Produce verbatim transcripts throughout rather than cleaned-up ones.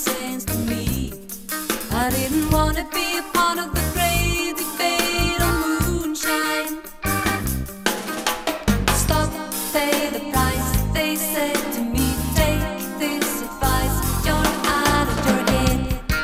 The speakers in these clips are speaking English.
sense to me. I didn't wanna be a part of the great debate on moonshine. Stop, pay the price, they said to me. Take this advice, you're out of your head.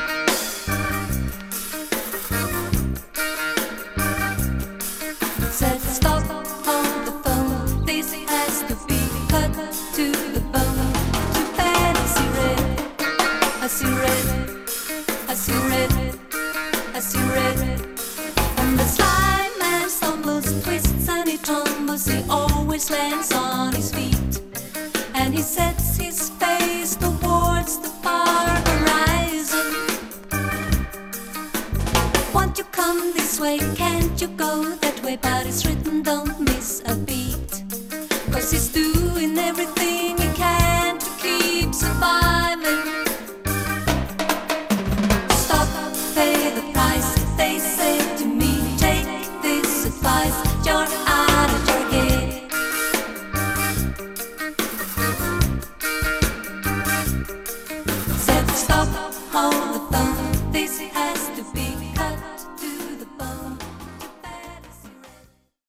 Said stop, hold the phone, this has to be cut to the bone. Too bad I see red, I see red, I see red, I see red. And the sly man stumbles, twists and he tumbles, he always lands on his feet. And he sets his face towards the far horizon. Won't you come this way, can't you go that way? But it's written, don't miss a beat. Cause he's doing everything he can to keep surviving. Stop, pay the price, they say to me. Take this advice, you're out of your head. Said stop, hold the phone,